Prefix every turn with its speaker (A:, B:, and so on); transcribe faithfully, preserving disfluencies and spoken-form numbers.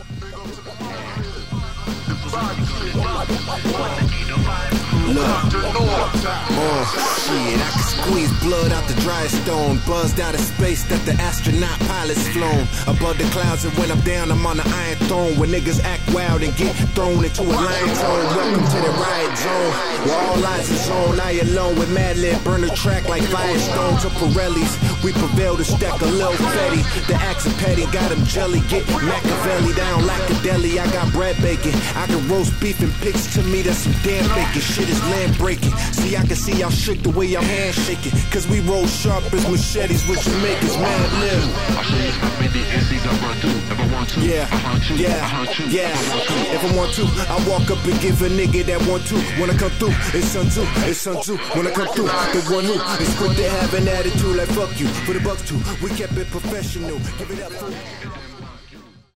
A: Look, oh shit, I can squeeze blood out the dry stone, buzzed out of space that the astronaut pilot's flown above the clouds, and when I'm down, I'm on the iron throne. Where niggas act wild and get thrown into a lion zone. Welcome to the riot zone, where all eyes is on. I alone with Madlib, burn the track like Firestones or Pirellis. We prevail to stack a little fatty. The axe of petty, got him jelly, get Machiavelli down like a deli. I got bread baking, I can roast beef and pigs. To me, that's some damn bacon. Shit is land breaking. See, I can see y'all shake the way y'all handshaking. Cause we roll sharp as machetes with Jamaicans, Madlib. Yeah, yeah, yeah. If I want to, I walk up and give a nigga that one two. When I come through, it's son two, it's son two. When I come through, the one who is quick to have an attitude like fuck you. For the bucks too, we kept it professional. Give it up for